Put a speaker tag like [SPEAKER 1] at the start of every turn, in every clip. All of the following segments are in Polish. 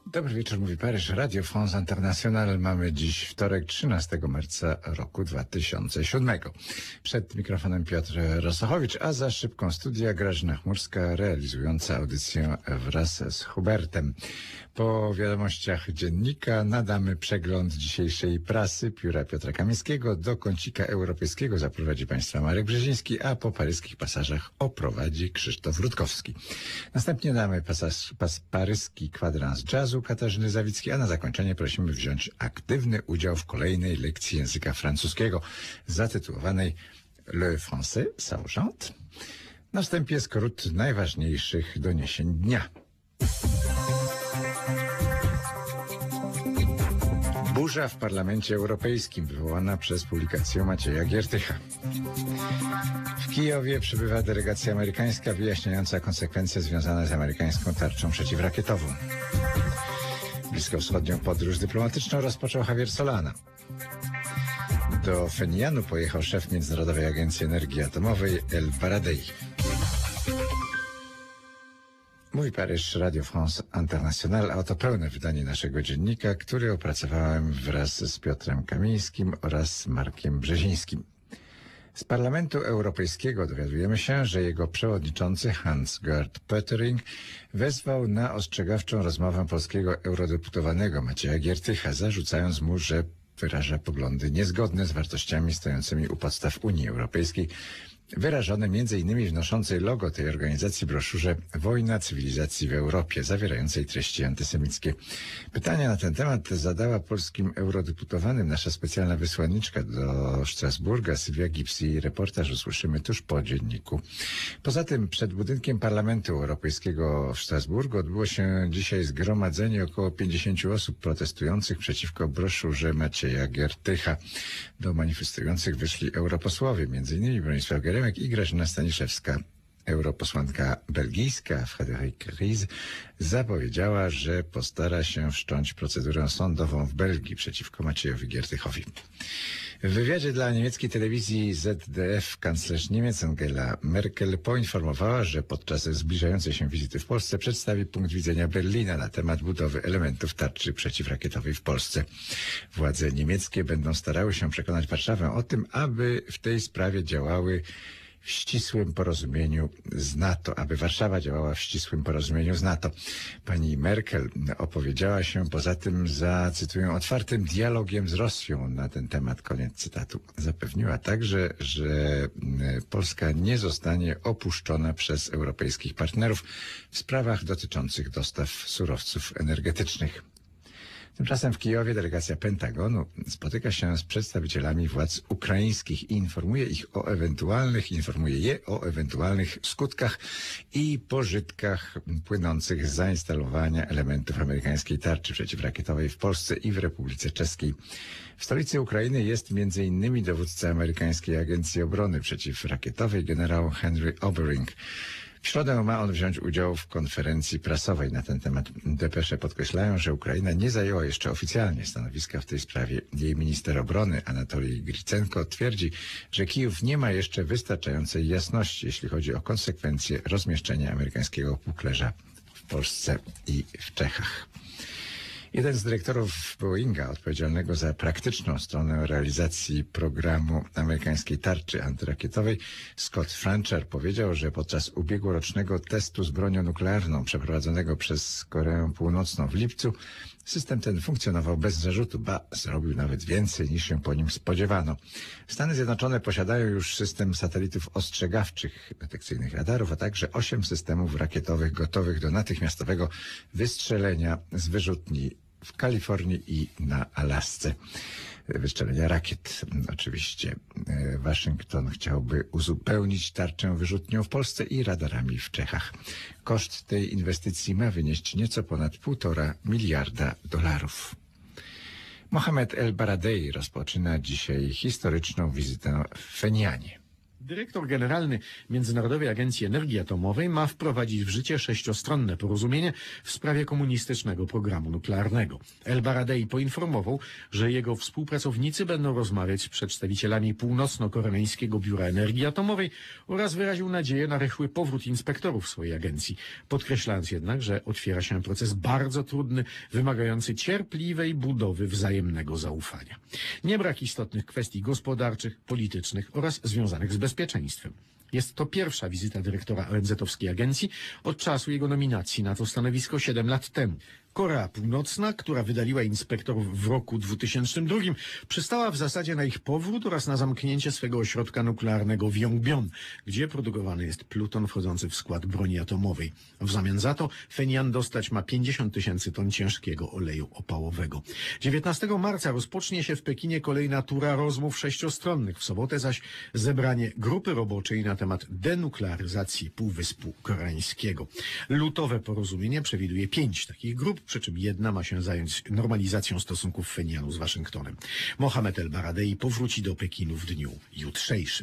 [SPEAKER 1] Dobry wieczór, mówi Paryż, Radio France International. Mamy dziś wtorek, 13 marca roku 2007. Przed mikrofonem Piotr Rosochowicz, a za szybką studia Grażyna Chmurska, realizująca audycję wraz z Hubertem. Po wiadomościach dziennika nadamy przegląd dzisiejszej prasy pióra Piotra Kamińskiego. Do kącika europejskiego zaprowadzi Państwa Marek Brzeziński, a po paryskich pasażach oprowadzi Krzysztof Rutkowski. Następnie damy paryski kwadrans jazzu Katarzyny Zawickiej, a na zakończenie prosimy wziąć aktywny udział w kolejnej lekcji języka francuskiego zatytułowanej Le Français s'argente. Na wstępie skrót najważniejszych doniesień dnia. Burza w Parlamencie Europejskim wywołana przez publikację Macieja Giertycha. W Kijowie przybywa delegacja amerykańska wyjaśniająca konsekwencje związane z amerykańską tarczą przeciwrakietową. Bliskowschodnią podróż dyplomatyczną rozpoczął Javier Solana. Do Fenianu pojechał szef Międzynarodowej Agencji Energii Atomowej El Baradei. Mówi Paryż, Radio France International, a oto pełne wydanie naszego dziennika, który opracowałem wraz z Piotrem Kamińskim oraz Markiem Brzezińskim. Z Parlamentu Europejskiego dowiadujemy się, że jego przewodniczący Hans-Gert Pöttering wezwał na ostrzegawczą rozmowę polskiego eurodeputowanego Macieja Giertycha, zarzucając mu, że wyraża poglądy niezgodne z wartościami stojącymi u podstaw Unii Europejskiej, wyrażone m.in. w noszącej logo tej organizacji broszurze Wojna cywilizacji w Europie, zawierającej treści antysemickie. Pytania na ten temat zadała polskim eurodeputowanym nasza specjalna wysłanniczka do Strasburga, Sylwia Gipsy. Reportaż usłyszymy tuż po dzienniku. Poza tym przed budynkiem Parlamentu Europejskiego w Strasburgu odbyło się dzisiaj zgromadzenie około 50 osób protestujących przeciwko broszurze Macieja Giertycha. Do manifestujących wyszli europosłowie, m.in. Bronisław Geremek i Grażyna Staniszewska. Europosłanka belgijska Frédérique Ries zapowiedziała, że postara się wszcząć procedurę sądową w Belgii przeciwko Maciejowi Giertychowi. W wywiadzie dla niemieckiej telewizji ZDF kanclerz Niemiec Angela Merkel poinformowała, że podczas zbliżającej się wizyty w Polsce przedstawi punkt widzenia Berlina na temat budowy elementów tarczy przeciwrakietowej w Polsce. Władze niemieckie będą starały się przekonać Warszawę o tym, aby w tej sprawie działały w ścisłym porozumieniu z NATO, aby Warszawa działała w ścisłym porozumieniu z NATO. Pani Merkel opowiedziała się poza tym za, cytuję, otwartym dialogiem z Rosją na ten temat, koniec cytatu. Zapewniła także, że Polska nie zostanie opuszczona przez europejskich partnerów w sprawach dotyczących dostaw surowców energetycznych. Tymczasem w Kijowie delegacja Pentagonu spotyka się z przedstawicielami władz ukraińskich i informuje je o ewentualnych skutkach i pożytkach płynących z zainstalowania elementów amerykańskiej tarczy przeciwrakietowej w Polsce i w Republice Czeskiej. W stolicy Ukrainy jest m.in. dowódca amerykańskiej Agencji Obrony Przeciwrakietowej generał Henry Obering. W środę ma on wziąć udział w konferencji prasowej na ten temat. Depesze podkreślają, że Ukraina nie zajęła jeszcze oficjalnie stanowiska w tej sprawie. Jej minister obrony Anatolij Gricenko twierdzi, że Kijów nie ma jeszcze wystarczającej jasności, jeśli chodzi o konsekwencje rozmieszczenia amerykańskiego puklerza w Polsce i w Czechach. Jeden z dyrektorów Boeinga odpowiedzialnego za praktyczną stronę realizacji programu amerykańskiej tarczy antyrakietowej, Scott Francher, powiedział, że podczas ubiegłorocznego testu z bronią nuklearną przeprowadzonego przez Koreę Północną w lipcu system ten funkcjonował bez zarzutu, ba, zrobił nawet więcej niż się po nim spodziewano. Stany Zjednoczone posiadają już system satelitów ostrzegawczych, detekcyjnych radarów, a także 8 systemów rakietowych gotowych do natychmiastowego wystrzelenia z wyrzutni w Kalifornii i na Alasce. Wystrzelenia rakiet. Oczywiście Waszyngton chciałby uzupełnić tarczę wyrzutnią w Polsce i radarami w Czechach. Koszt tej inwestycji ma wynieść nieco ponad $1,5 miliarda. Mohamed El Baradei rozpoczyna dzisiaj historyczną wizytę w Fenianie.
[SPEAKER 2] Dyrektor generalny Międzynarodowej Agencji Energii Atomowej ma wprowadzić w życie 6-stronne porozumienie w sprawie komunistycznego programu nuklearnego. El Baradei poinformował, że jego współpracownicy będą rozmawiać z przedstawicielami Północno-Koreańskiego Biura Energii Atomowej oraz wyraził nadzieję na rychły powrót inspektorów swojej agencji, podkreślając jednak, że otwiera się proces bardzo trudny, wymagający cierpliwej budowy wzajemnego zaufania. Nie brak istotnych kwestii gospodarczych, politycznych oraz związanych z bezpieczeństwem. Jest to pierwsza wizyta dyrektora ONZ-owskiej agencji od czasu jego nominacji na to stanowisko 7 lat temu. Korea Północna, która wydaliła inspektorów w roku 2002, przystała w zasadzie na ich powrót oraz na zamknięcie swego ośrodka nuklearnego w Yongbyon, gdzie produkowany jest pluton wchodzący w skład broni atomowej. W zamian za to Phenian dostać ma 50 000 ton ciężkiego oleju opałowego. 19 marca rozpocznie się w Pekinie kolejna tura rozmów 6-stronnych, w sobotę zaś zebranie grupy roboczej na temat denuklearyzacji Półwyspu Koreańskiego. Lutowe porozumienie przewiduje 5 takich grup, przy czym jedna ma się zająć normalizacją stosunków Phenianu z Waszyngtonem. Mohamed El Baradei powróci do Pekinu w dniu jutrzejszym.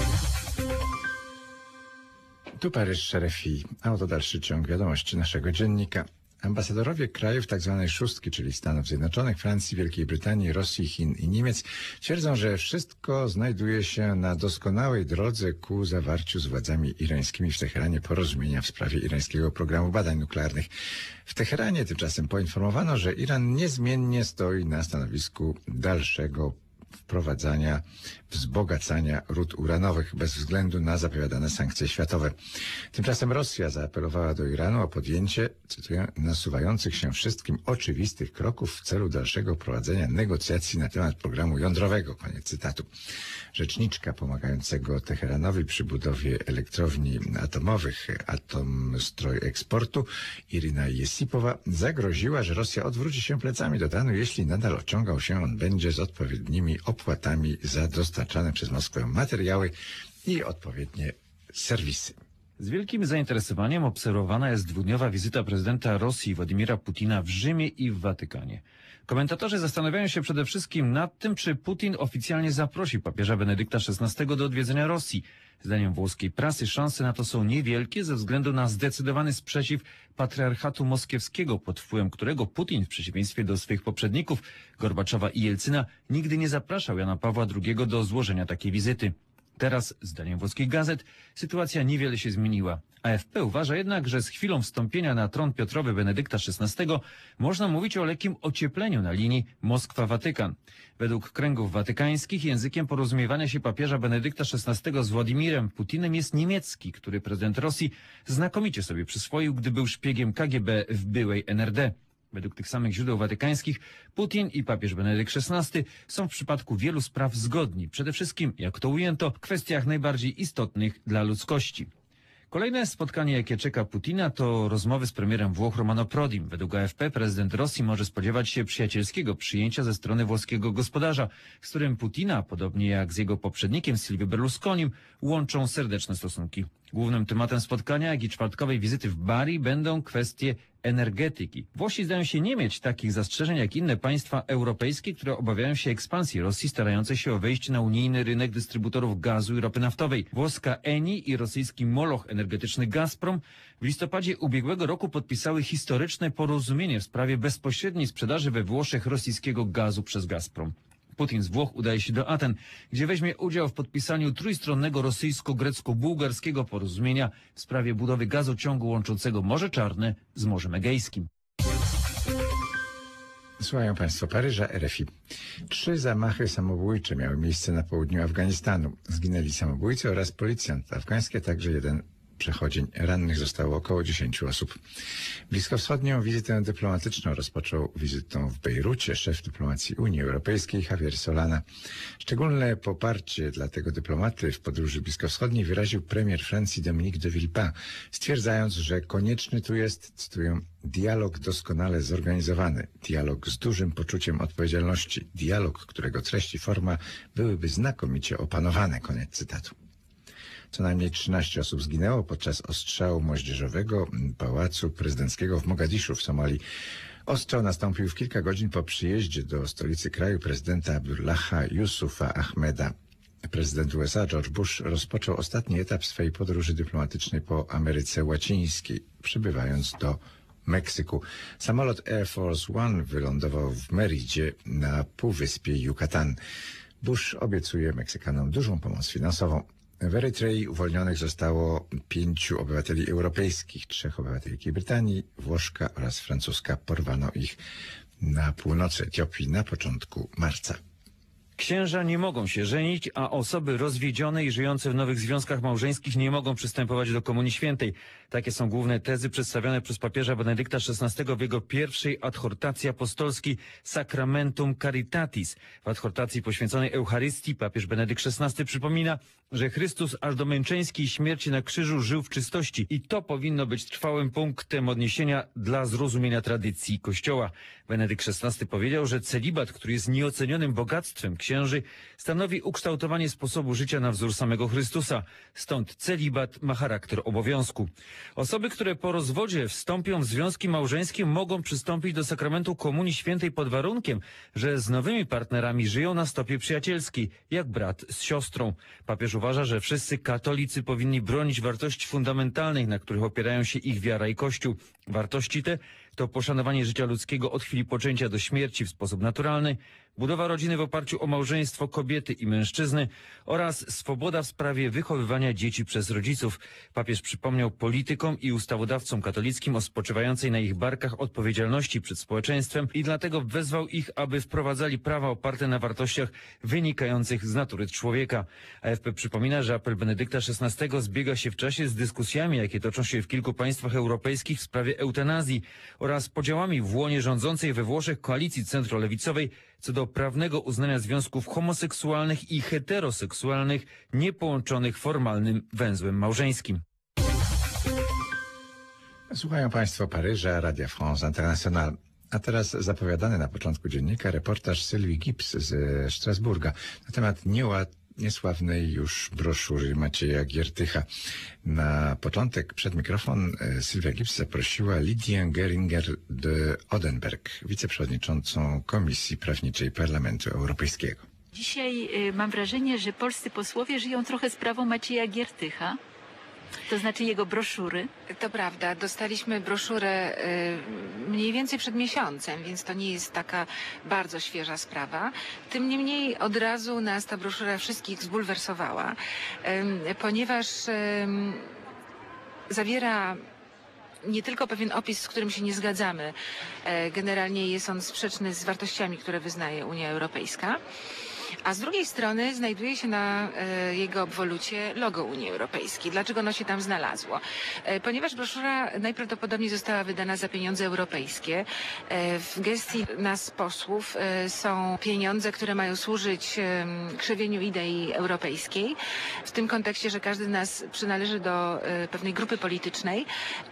[SPEAKER 1] Tu Paryż, RFI, a oto dalszy ciąg wiadomości naszego dziennika. Ambasadorowie krajów tzw. szóstki, czyli Stanów Zjednoczonych, Francji, Wielkiej Brytanii, Rosji, Chin i Niemiec, twierdzą, że wszystko znajduje się na doskonałej drodze ku zawarciu z władzami irańskimi w Teheranie porozumienia w sprawie irańskiego programu badań nuklearnych. W Teheranie tymczasem poinformowano, że Iran niezmiennie stoi na stanowisku dalszego wprowadzania wzbogacania rud uranowych bez względu na zapowiadane sankcje światowe. Tymczasem Rosja zaapelowała do Iranu o podjęcie, cytuję, nasuwających się wszystkim oczywistych kroków w celu dalszego prowadzenia negocjacji na temat programu jądrowego. Koniec cytatu. Rzeczniczka pomagającego Teheranowi przy budowie elektrowni atomowych Atomstroj Eksportu Irina Jesipowa zagroziła, że Rosja odwróci się plecami do Iranu, jeśli nadal ociągał się on będzie z odpowiednimi opłatami za dostarczane przez Moskwę materiały i odpowiednie serwisy.
[SPEAKER 3] Z wielkim zainteresowaniem obserwowana jest dwudniowa wizyta prezydenta Rosji Władimira Putina w Rzymie i w Watykanie. Komentatorzy zastanawiają się przede wszystkim nad tym, czy Putin oficjalnie zaprosi papieża Benedykta XVI do odwiedzenia Rosji. Zdaniem włoskiej prasy szanse na to są niewielkie ze względu na zdecydowany sprzeciw patriarchatu moskiewskiego, pod wpływem którego Putin, w przeciwieństwie do swych poprzedników, Gorbaczowa i Jelcyna, nigdy nie zapraszał Jana Pawła II do złożenia takiej wizyty. Teraz, zdaniem włoskich gazet, sytuacja niewiele się zmieniła. AFP uważa jednak, że z chwilą wstąpienia na tron Piotrowy Benedykta XVI można mówić o lekkim ociepleniu na linii Moskwa-Watykan. Według kręgów watykańskich językiem porozumiewania się papieża Benedykta XVI z Władimirem Putinem jest niemiecki, który prezydent Rosji znakomicie sobie przyswoił, gdy był szpiegiem KGB w byłej NRD. Według tych samych źródeł watykańskich Putin i papież Benedykt XVI są w przypadku wielu spraw zgodni. Przede wszystkim, jak to ujęto, w kwestiach najbardziej istotnych dla ludzkości. Kolejne spotkanie, jakie czeka Putina, to rozmowy z premierem Włoch Romano Prodim. Według AFP prezydent Rosji może spodziewać się przyjacielskiego przyjęcia ze strony włoskiego gospodarza, z którym Putina, podobnie jak z jego poprzednikiem Silvio Berlusconim, łączą serdeczne stosunki. Głównym tematem spotkania, jak i czwartkowej wizyty w Bari będą kwestie energetyki. Włosi zdają się nie mieć takich zastrzeżeń jak inne państwa europejskie, które obawiają się ekspansji Rosji starającej się o wejście na unijny rynek dystrybutorów gazu i ropy naftowej. Włoska Eni i rosyjski moloch energetyczny Gazprom w listopadzie ubiegłego roku podpisały historyczne porozumienie w sprawie bezpośredniej sprzedaży we Włoszech rosyjskiego gazu przez Gazprom. Putin z Włoch udaje się do Aten, gdzie weźmie udział w podpisaniu trójstronnego rosyjsko-grecko-bułgarskiego porozumienia w sprawie budowy gazociągu łączącego Morze Czarne z Morzem Egejskim.
[SPEAKER 1] Słuchają Państwo Paryża, RFI. 3 zamachy samobójcze miały miejsce na południu Afganistanu. Zginęli samobójcy oraz policjant afgański, a także jeden przechodzień. Rannych zostało około 10 osób. Bliskowschodnią wizytę dyplomatyczną rozpoczął wizytą w Bejrucie szef dyplomacji Unii Europejskiej Javier Solana. Szczególne poparcie dla tego dyplomaty w podróży bliskowschodniej wyraził premier Francji Dominique de Villepin, stwierdzając, że konieczny tu jest, cytuję, dialog doskonale zorganizowany, dialog z dużym poczuciem odpowiedzialności, dialog, którego treść i forma byłyby znakomicie opanowane. Koniec cytatu. Co najmniej 13 osób zginęło podczas ostrzału moździerzowego pałacu prezydenckiego w Mogadiszu w Somalii. Ostrzał nastąpił w kilka godzin po przyjeździe do stolicy kraju prezydenta Abdullaha Yusufa Ahmeda. Prezydent USA George Bush rozpoczął ostatni etap swojej podróży dyplomatycznej po Ameryce Łacińskiej, przybywając do Meksyku. Samolot Air Force One wylądował w Meridzie na półwyspie Yucatan. Bush obiecuje Meksykanom dużą pomoc finansową. W Erytrei uwolnionych zostało 5 obywateli europejskich, 3 obywateli Wielkiej Brytanii, Włoszka oraz Francuska. Porwano ich na północy Etiopii na początku marca.
[SPEAKER 3] Księża nie mogą się żenić, a osoby rozwiedzione i żyjące w nowych związkach małżeńskich nie mogą przystępować do Komunii Świętej. Takie są główne tezy przedstawione przez papieża Benedykta XVI w jego pierwszej adhortacji apostolskiej Sacramentum Caritatis. W adhortacji poświęconej Eucharystii papież Benedykt XVI przypomina, że Chrystus aż do męczeńskiej śmierci na krzyżu żył w czystości i to powinno być trwałym punktem odniesienia dla zrozumienia tradycji Kościoła. Benedykt XVI powiedział, że celibat, który jest nieocenionym bogactwem księży, stanowi ukształtowanie sposobu życia na wzór samego Chrystusa. Stąd celibat ma charakter obowiązku. Osoby, które po rozwodzie wstąpią w związki małżeńskie, mogą przystąpić do sakramentu Komunii Świętej pod warunkiem, że z nowymi partnerami żyją na stopie przyjacielskiej, jak brat z siostrą. Papież uważa, że wszyscy katolicy powinni bronić wartości fundamentalnych, na których opierają się ich wiara i Kościół. Wartości te to poszanowanie życia ludzkiego od chwili poczęcia do śmierci w sposób naturalny, budowa rodziny w oparciu o małżeństwo kobiety i mężczyzny oraz swoboda w sprawie wychowywania dzieci przez rodziców. Papież przypomniał politykom i ustawodawcom katolickim o spoczywającej na ich barkach odpowiedzialności przed społeczeństwem i dlatego wezwał ich, aby wprowadzali prawa oparte na wartościach wynikających z natury człowieka. AFP przypomina, że apel Benedykta XVI zbiega się w czasie z dyskusjami, jakie toczą się w kilku państwach europejskich w sprawie eutanazji oraz podziałami w łonie rządzącej we Włoszech koalicji centrolewicowej co do prawnego uznania związków homoseksualnych i heteroseksualnych niepołączonych formalnym węzłem małżeńskim.
[SPEAKER 1] Słuchają Państwo Paryża, Radia France International. A teraz zapowiadany na początku dziennika reportaż Sylwii Gibbs ze Strasburga na temat niesławnej już broszury Macieja Giertycha. Na początek przed mikrofon Sylwia Gibbs zaprosiła Lidię Geringer de Odenberg, wiceprzewodniczącą Komisji Prawniczej Parlamentu Europejskiego.
[SPEAKER 4] Dzisiaj mam wrażenie, że polscy posłowie żyją trochę sprawą Macieja Giertycha, to znaczy jego broszury.
[SPEAKER 5] To prawda, dostaliśmy broszurę mniej więcej przed miesiącem, więc to nie jest taka bardzo świeża sprawa. Tym niemniej od razu nas ta broszura wszystkich zbulwersowała, ponieważ zawiera nie tylko pewien opis, z którym się nie zgadzamy, generalnie jest on sprzeczny z wartościami, które wyznaje Unia Europejska, a z drugiej strony znajduje się na jego obwolucie logo Unii Europejskiej. Dlaczego ono się tam znalazło? Ponieważ broszura najprawdopodobniej została wydana za pieniądze europejskie. W gestii nas posłów są pieniądze, które mają służyć krzewieniu idei europejskiej. W tym kontekście, że każdy z nas przynależy do pewnej grupy politycznej,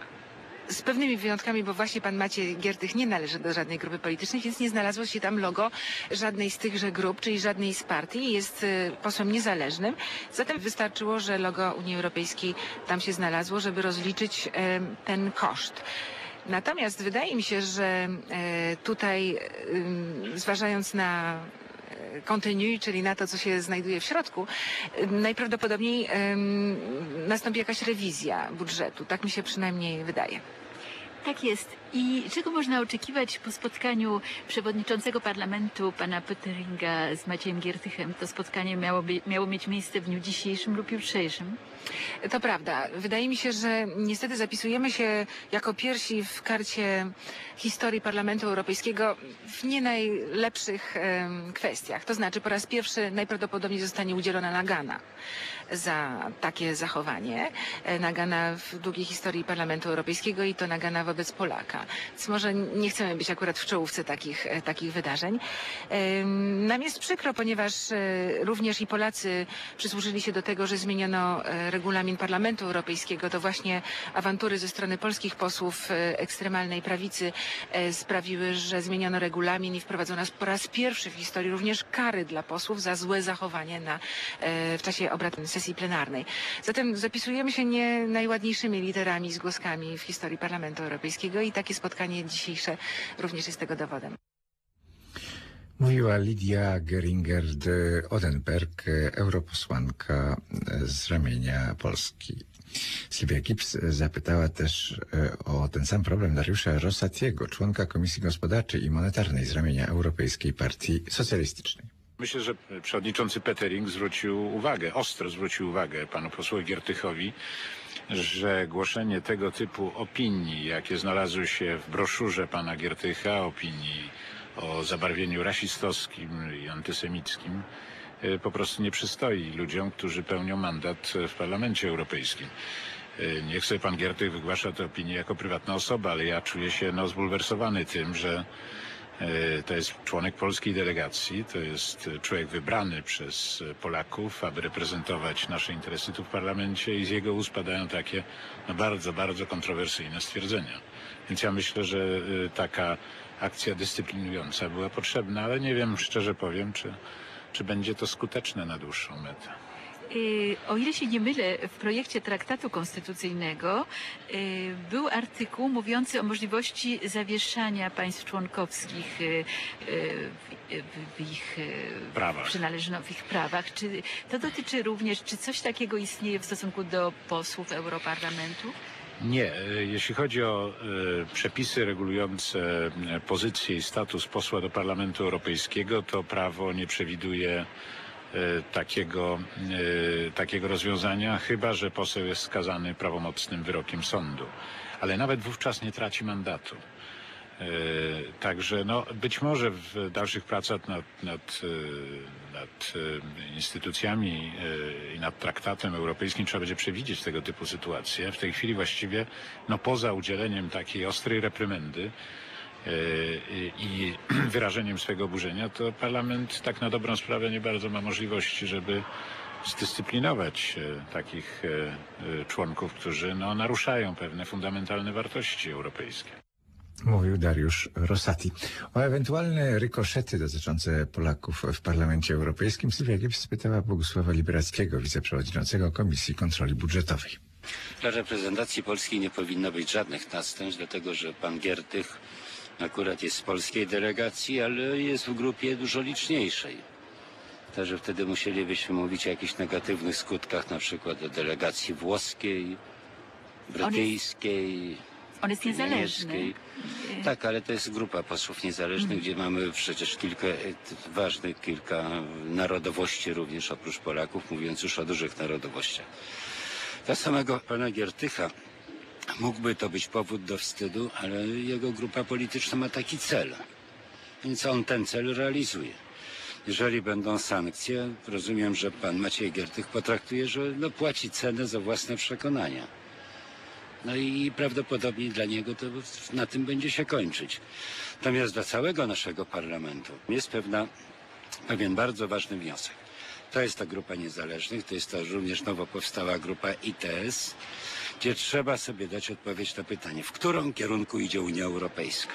[SPEAKER 5] z pewnymi wyjątkami, bo właśnie pan Maciej Giertych nie należy do żadnej grupy politycznej, więc nie znalazło się tam logo żadnej z tychże grup, czyli żadnej z partii. Jest posłem niezależnym. Zatem wystarczyło, że logo Unii Europejskiej tam się znalazło, żeby rozliczyć ten koszt. Natomiast wydaje mi się, że tutaj zważając na contenu, czyli na to, co się znajduje w środku, najprawdopodobniej nastąpi jakaś rewizja budżetu. Tak mi się przynajmniej wydaje.
[SPEAKER 4] Tak jest. I czego można oczekiwać po spotkaniu przewodniczącego parlamentu pana Pötteringa z Maciejem Giertychem? To spotkanie miało mieć miejsce w dniu dzisiejszym lub jutrzejszym.
[SPEAKER 5] To prawda. Wydaje mi się, że niestety zapisujemy się jako pierwsi w karcie historii Parlamentu Europejskiego w nie najlepszych kwestiach. To znaczy po raz pierwszy najprawdopodobniej zostanie udzielona nagana za takie zachowanie. Nagana w długiej historii Parlamentu Europejskiego i to nagana wobec Polaka. Więc może nie chcemy być akurat w czołówce takich wydarzeń. Nam jest przykro, ponieważ również i Polacy przysłużyli się do tego, że zmieniono regulamin Parlamentu Europejskiego. To właśnie awantury ze strony polskich posłów ekstremalnej prawicy sprawiły, że zmieniono regulamin i wprowadzono po raz pierwszy w historii również kary dla posłów za złe zachowanie w czasie obrad sesji plenarnej. Zatem zapisujemy się nie najładniejszymi literami, zgłoskami w historii Parlamentu Europejskiego i takie spotkanie dzisiejsze również jest tego dowodem.
[SPEAKER 1] Mówiła Lidia Geringer de Oedenberg, europosłanka z ramienia Polski. Sylwia Gibbs zapytała też o ten sam problem Dariusza Rosatiego, członka Komisji Gospodarczej i Monetarnej z ramienia Europejskiej Partii Socjalistycznej.
[SPEAKER 6] Myślę, że przewodniczący Pöttering ostro zwrócił uwagę panu posłowi Giertychowi, że głoszenie tego typu opinii, jakie znalazły się w broszurze pana Giertycha, opinii o zabarwieniu rasistowskim i antysemickim, po prostu nie przystoi ludziom, którzy pełnią mandat w Parlamencie Europejskim. Niech sobie pan Giertych wygłasza tę opinię jako prywatna osoba, ale ja czuję się zbulwersowany tym, że to jest członek polskiej delegacji, to jest człowiek wybrany przez Polaków, aby reprezentować nasze interesy tu w parlamencie i z jego ust padają takie bardzo, bardzo kontrowersyjne stwierdzenia. Więc ja myślę, że taka akcja dyscyplinująca była potrzebna, ale nie wiem, szczerze powiem, czy będzie to skuteczne na dłuższą metę.
[SPEAKER 4] O ile się nie mylę, w projekcie traktatu konstytucyjnego był artykuł mówiący o możliwości zawieszania państw członkowskich w ich
[SPEAKER 6] Prawach.
[SPEAKER 4] w ich prawach. Czy to dotyczy również, czy coś takiego istnieje w stosunku do posłów Europarlamentu?
[SPEAKER 6] Nie, jeśli chodzi o przepisy regulujące pozycję i status posła do Parlamentu Europejskiego, to prawo nie przewiduje takiego rozwiązania, chyba że poseł jest skazany prawomocnym wyrokiem sądu. Ale nawet wówczas nie traci mandatu. Także być może w dalszych pracach nad instytucjami i nad traktatem europejskim trzeba będzie przewidzieć tego typu sytuacje. W tej chwili właściwie poza udzieleniem takiej ostrej reprymendy i wyrażeniem swego oburzenia, to parlament tak na dobrą sprawę nie bardzo ma możliwości, żeby zdyscyplinować takich członków, którzy naruszają pewne fundamentalne wartości europejskie.
[SPEAKER 1] Mówił Dariusz Rosati. O ewentualne rykoszety dotyczące Polaków w Parlamencie Europejskim Sylwia Gibbs spytała Bogusława Liberackiego, wiceprzewodniczącego Komisji Kontroli Budżetowej.
[SPEAKER 7] Dla reprezentacji polskiej nie powinno być żadnych następstw, dlatego że pan Giertych akurat jest z polskiej delegacji, ale jest w grupie dużo liczniejszej. Także wtedy musielibyśmy mówić o jakichś negatywnych skutkach, na przykład o delegacji włoskiej, brytyjskiej,
[SPEAKER 4] On jest niezależny.
[SPEAKER 7] niemieckiej. Tak, ale to jest grupa posłów niezależnych, gdzie mamy przecież kilka narodowości również oprócz Polaków, mówiąc już o dużych narodowościach. Dla samego pana Giertycha mógłby to być powód do wstydu, ale jego grupa polityczna ma taki cel, więc on ten cel realizuje. Jeżeli będą sankcje, rozumiem, że pan Maciej Giertych potraktuje, że płaci cenę za własne przekonania. I prawdopodobnie dla niego to na tym będzie się kończyć. Natomiast dla całego naszego parlamentu jest pewien bardzo ważny wniosek. To jest ta grupa niezależnych, to jest ta również nowo powstała grupa ITS, gdzie trzeba sobie dać odpowiedź na pytanie, w którym kierunku idzie Unia Europejska.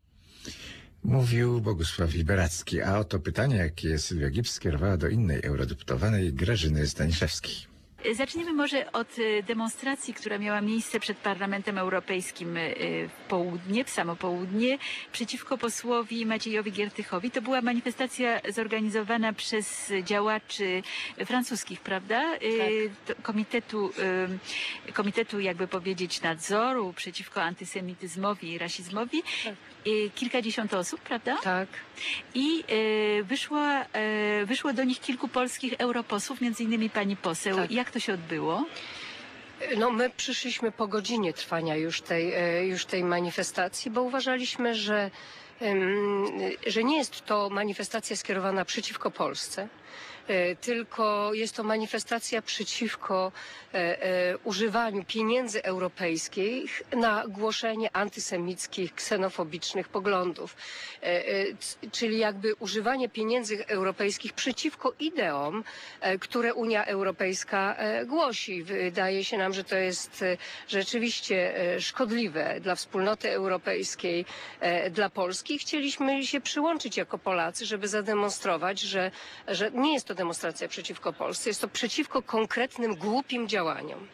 [SPEAKER 1] Mówił Bogusław Liberacki, a oto pytanie, jakie Sylwia Gibbs skierowała do innej eurodeputowanej Grażyny Staniszewskiej.
[SPEAKER 4] Zaczniemy może od demonstracji, która miała miejsce przed Parlamentem Europejskim w samo południe, przeciwko posłowi Maciejowi Giertychowi. To była manifestacja zorganizowana przez działaczy francuskich, prawda? Tak. Komitetu, jakby powiedzieć, nadzoru przeciwko antysemityzmowi i rasizmowi. Tak. Kilkadziesiąt osób, prawda?
[SPEAKER 8] Tak.
[SPEAKER 4] I wyszło do nich kilku polskich europosłów, między innymi pani poseł. Tak. Jak to się odbyło?
[SPEAKER 8] My przyszliśmy po godzinie trwania już tej manifestacji, bo uważaliśmy, że nie jest to manifestacja skierowana przeciwko Polsce, tylko jest to manifestacja przeciwko używaniu pieniędzy europejskich na głoszenie antysemickich, ksenofobicznych poglądów. Czyli jakby używanie pieniędzy europejskich przeciwko ideom, które Unia Europejska głosi. Wydaje się nam, że to jest rzeczywiście szkodliwe dla wspólnoty europejskiej, dla Polski. Chcieliśmy się przyłączyć jako Polacy, żeby zademonstrować, że nie jest to demonstracja przeciwko Polsce, jest to przeciwko konkretnym, głupim działaniom.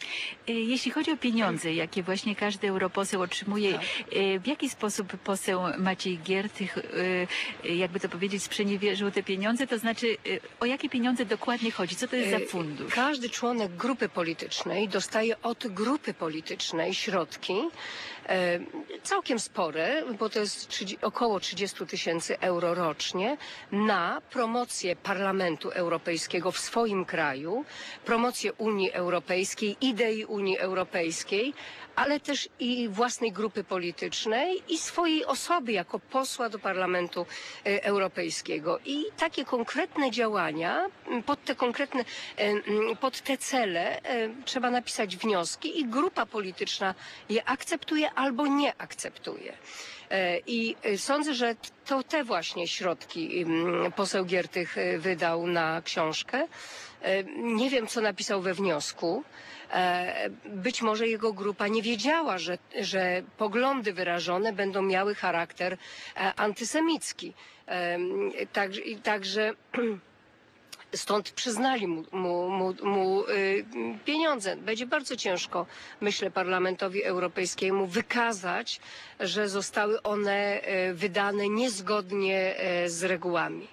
[SPEAKER 4] Jeśli chodzi o pieniądze, jakie właśnie każdy europoseł otrzymuje, w jaki sposób poseł Maciej Giertych, jakby to powiedzieć, sprzeniewierzył te pieniądze? To znaczy, o jakie pieniądze dokładnie chodzi? Co to jest za fundusz?
[SPEAKER 8] Każdy członek grupy politycznej dostaje od grupy politycznej środki, całkiem spore, bo to jest około 30 000 euro rocznie, na promocję Parlamentu Europejskiego w swoim kraju, promocję Unii Europejskiej, idei Unii Europejskiej, ale też i własnej grupy politycznej i swojej osoby jako posła do Parlamentu Europejskiego. I takie konkretne działania, pod te cele trzeba napisać wnioski i grupa polityczna je akceptuje albo nie akceptuje. I sądzę, że to te właśnie środki poseł Giertych wydał na książkę. Nie wiem, co napisał we wniosku. Być może jego grupa nie wiedziała, że poglądy wyrażone będą miały charakter antysemicki. Także stąd przyznali mu pieniądze. Będzie bardzo ciężko, myślę, Parlamentowi Europejskiemu wykazać, że zostały one wydane niezgodnie z regułami.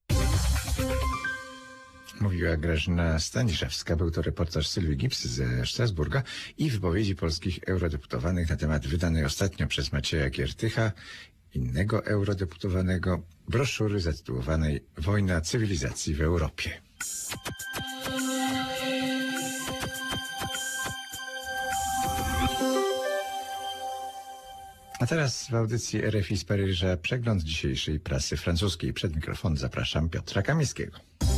[SPEAKER 1] Mówiła Grażyna Staniszewska. Był to reportaż Sylwii Gips ze Strasburga i wypowiedzi polskich eurodeputowanych na temat wydanej ostatnio przez Macieja Giertycha, innego eurodeputowanego, broszury zatytułowanej Wojna cywilizacji w Europie. A teraz w audycji RFI z Paryża przegląd dzisiejszej prasy francuskiej. Przed mikrofon zapraszam Piotra Kamińskiego.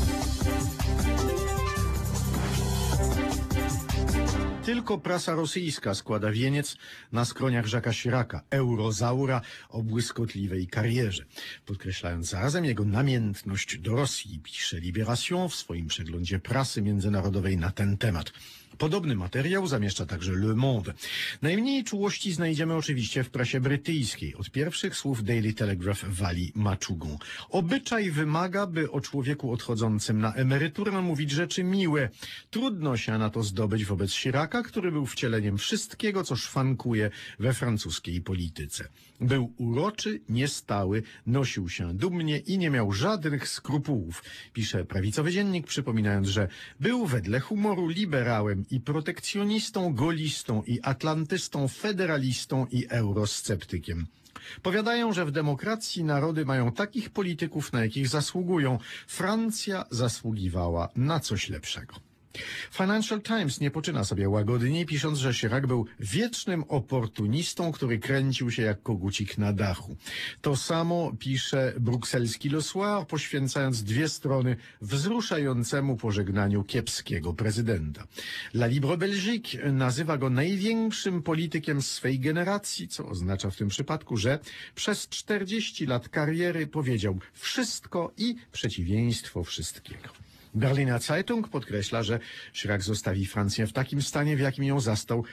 [SPEAKER 2] Tylko prasa rosyjska składa wieniec na skroniach Jacques'a Chiraca, eurozaura o błyskotliwej karierze. Podkreślając zarazem jego namiętność do Rosji, pisze Libération w swoim przeglądzie prasy międzynarodowej na ten temat. Podobny materiał zamieszcza także Le Monde. Najmniej czułości znajdziemy oczywiście w prasie brytyjskiej. Od pierwszych słów Daily Telegraph wali maczugą. Obyczaj wymaga, by o człowieku odchodzącym na emeryturę mówić rzeczy miłe. Trudno się na to zdobyć wobec Chiraca, który był wcieleniem wszystkiego, co szwankuje we francuskiej polityce. Był uroczy, niestały, nosił się dumnie i nie miał żadnych skrupułów, pisze prawicowy dziennik, przypominając, że był wedle humoru liberałem i protekcjonistą, golistą i atlantystą, federalistą i eurosceptykiem. Powiadają, że w demokracji narody mają takich polityków, na jakich zasługują. Francja zasługiwała na coś lepszego. Financial Times nie poczyna sobie łagodnie, pisząc, że Chirac był wiecznym oportunistą, który kręcił się jak kogucik na dachu. To samo pisze brukselski Le Soir, poświęcając 2 strony wzruszającemu pożegnaniu kiepskiego prezydenta. La Libre Belgique nazywa go największym politykiem swej generacji, co oznacza w tym przypadku, że przez 40 lat kariery powiedział wszystko i przeciwieństwo wszystkiego. Berliner Zeitung podkreśla, że Chirac zostawi Francję w takim stanie, w jakim ją zastał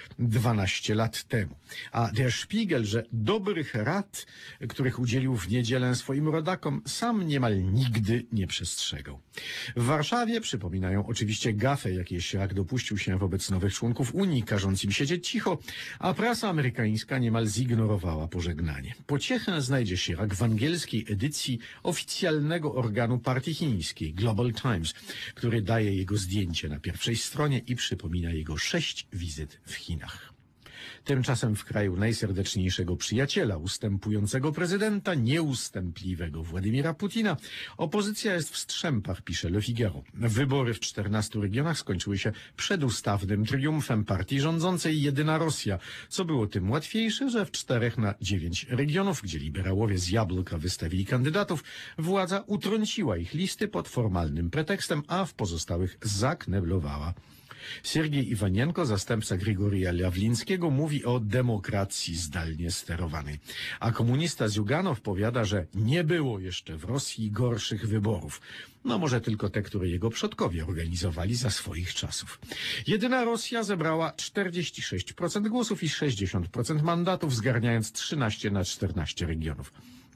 [SPEAKER 2] 12 lat temu. A Der Spiegel, że dobrych rad, których udzielił w niedzielę swoim rodakom, sam niemal nigdy nie przestrzegał. W Warszawie przypominają oczywiście gafę, jakiej Chirac dopuścił się wobec nowych członków Unii, każąc im siedzieć cicho, a prasa amerykańska niemal zignorowała pożegnanie. Pociechę znajdzie Chirac w angielskiej edycji oficjalnego organu partii chińskiej, Global Times, który daje jego zdjęcie na pierwszej stronie i przypomina jego 6 wizyt w Chinach. Tymczasem w kraju najserdeczniejszego przyjaciela ustępującego prezydenta, nieustępliwego Władimira Putina, opozycja jest w strzępach, pisze Le Figaro. Wybory w 14 regionach skończyły się przedustawnym triumfem partii rządzącej Jedyna Rosja, co było tym łatwiejsze, że w 4 na 9 regionów, gdzie liberałowie z Jabłka wystawili kandydatów, władza utrąciła ich listy pod formalnym pretekstem, a w pozostałych zakneblowała. Siergiej Iwanienko, zastępca Grigorija Lawlińskiego, mówi o demokracji zdalnie sterowanej. A komunista Ziuganow powiada, że nie było jeszcze w Rosji gorszych wyborów. No może tylko te, które jego przodkowie organizowali za swoich czasów. Jedyna Rosja zebrała 46% głosów i 60% mandatów, zgarniając 13 na 14 regionów.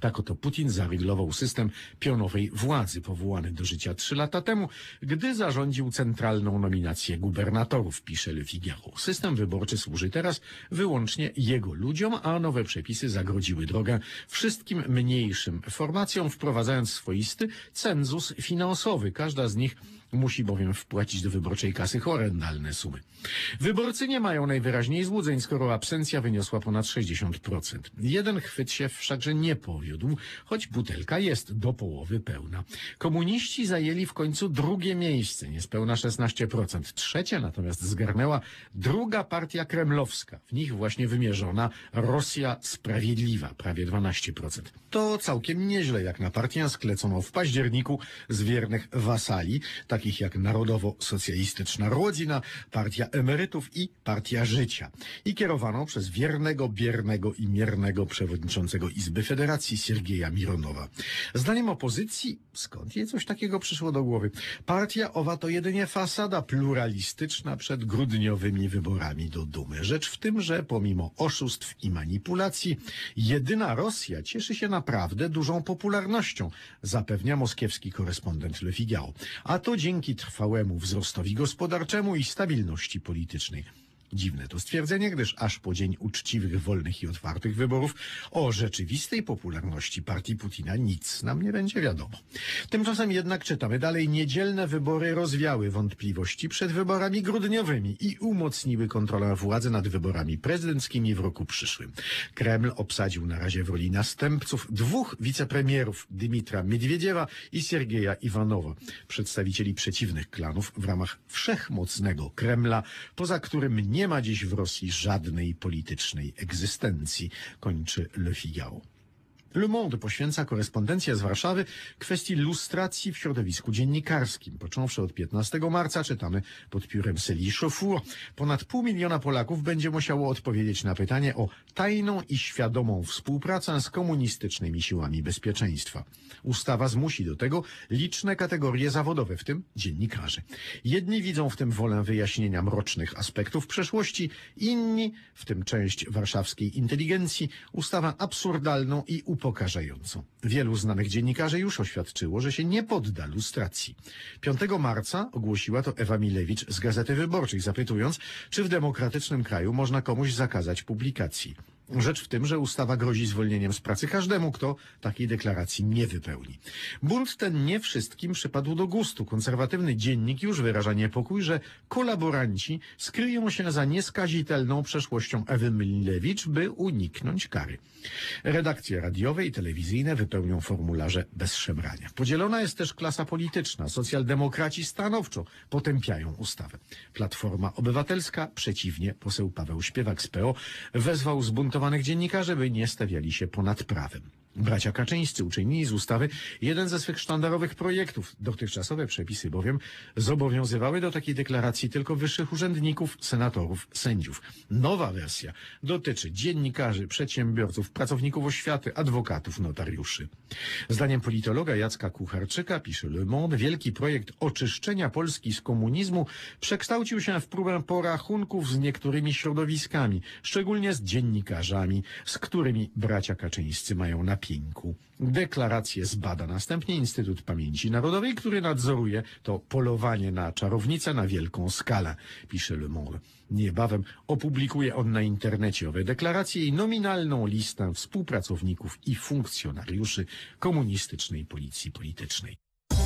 [SPEAKER 2] Tak oto Putin zaryglował system pionowej władzy powołany do życia 3 lata temu, gdy zarządził centralną nominację gubernatorów, pisze Le Figaro. System wyborczy służy teraz wyłącznie jego ludziom, a nowe przepisy zagrodziły drogę wszystkim mniejszym formacjom, wprowadzając swoisty cenzus finansowy. Każda z nich musi bowiem wpłacić do wyborczej kasy horrendalne sumy. Wyborcy nie mają najwyraźniej złudzeń, skoro absencja wyniosła ponad 60%. Jeden chwyt się wszakże nie powiódł, choć butelka jest do połowy pełna. Komuniści zajęli w końcu drugie miejsce, niespełna 16%. Trzecie natomiast zgarnęła druga partia kremlowska, w nich właśnie wymierzona Rosja Sprawiedliwa, prawie 12%. To całkiem nieźle jak na partię skleconą w październiku z wiernych wasali, takich jak Narodowo-Socjalistyczna Rodzina, Partia Emerytów i Partia Życia. I kierowaną przez wiernego, biernego i miernego przewodniczącego Izby Federacji Siergieja Mironowa. Zdaniem opozycji, skąd jej coś takiego przyszło do głowy? Partia owa to jedynie fasada pluralistyczna przed grudniowymi wyborami do Dumy. Rzecz w tym, że pomimo oszustw i manipulacji, jedyna Rosja cieszy się naprawdę dużą popularnością, zapewnia moskiewski korespondent Le Figaro. A to dzięki trwałemu wzrostowi gospodarczemu i stabilności politycznej. Dziwne to stwierdzenie, gdyż aż po dzień uczciwych, wolnych i otwartych wyborów o rzeczywistej popularności partii Putina nic nam nie będzie wiadomo. Tymczasem jednak czytamy dalej. Niedzielne wybory rozwiały wątpliwości przed wyborami grudniowymi i umocniły kontrolę władzy nad wyborami prezydenckimi w roku przyszłym. Kreml obsadził na razie w roli następców 2 wicepremierów, Dymitra Miedwiediewa i Siergieja Iwanowa, przedstawicieli przeciwnych klanów w ramach wszechmocnego Kremla, poza którym nie ma dziś w Rosji żadnej politycznej egzystencji, kończy Le Figaro. Le Monde poświęca korespondencję z Warszawy kwestii lustracji w środowisku dziennikarskim. Począwszy od 15 marca czytamy pod piórem Céline Chauffour. Ponad 500 000 Polaków będzie musiało odpowiedzieć na pytanie o tajną i świadomą współpracę z komunistycznymi siłami bezpieczeństwa. Ustawa zmusi do tego liczne kategorie zawodowe, w tym dziennikarzy. Jedni widzą w tym wolę wyjaśnienia mrocznych aspektów przeszłości, inni, w tym część warszawskiej inteligencji, ustawę absurdalną i upokarzającą. Wielu znanych dziennikarzy już oświadczyło, że się nie podda lustracji. 5 marca ogłosiła to Ewa Milewicz z Gazety Wyborczej, zapytując, czy w demokratycznym kraju można komuś zakazać publikacji. Rzecz w tym, że ustawa grozi zwolnieniem z pracy każdemu, kto takiej deklaracji nie wypełni. Bunt ten nie wszystkim przypadł do gustu. Konserwatywny dziennik już wyraża niepokój, że kolaboranci skryją się za nieskazitelną przeszłością Ewy Milewicz, by uniknąć kary. Redakcje radiowe i telewizyjne wypełnią formularze bez szemrania. Podzielona jest też klasa polityczna. Socjaldemokraci stanowczo potępiają ustawę. Platforma Obywatelska przeciwnie, poseł Paweł Śpiewak z PO wezwał zbuntowanych dziennikarzy, by nie stawiali się ponad prawem. Bracia Kaczyńscy uczynili z ustawy jeden ze swych sztandarowych projektów. Dotychczasowe przepisy bowiem zobowiązywały do takiej deklaracji tylko wyższych urzędników, senatorów, sędziów. Nowa wersja dotyczy dziennikarzy, przedsiębiorców, pracowników oświaty, adwokatów, notariuszy. Zdaniem politologa Jacka Kucharczyka, pisze Le Monde, wielki projekt oczyszczenia Polski z komunizmu przekształcił się w próbę porachunków z niektórymi środowiskami, szczególnie z dziennikarzami, z którymi bracia Kaczyńscy mają napięcie. Deklarację zbada następnie Instytut Pamięci Narodowej, który nadzoruje to polowanie na czarownicę na wielką skalę, pisze Le Monde. Niebawem opublikuje on na internecie owe deklaracje i nominalną listę współpracowników i funkcjonariuszy komunistycznej policji politycznej.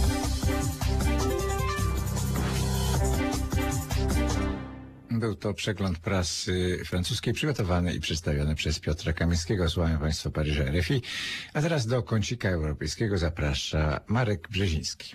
[SPEAKER 1] Był to przegląd prasy francuskiej przygotowany i przedstawiony przez Piotra Kamińskiego. Słuchają Państwo Paryża RFI. A teraz do kącika europejskiego zaprasza Marek Brzeziński.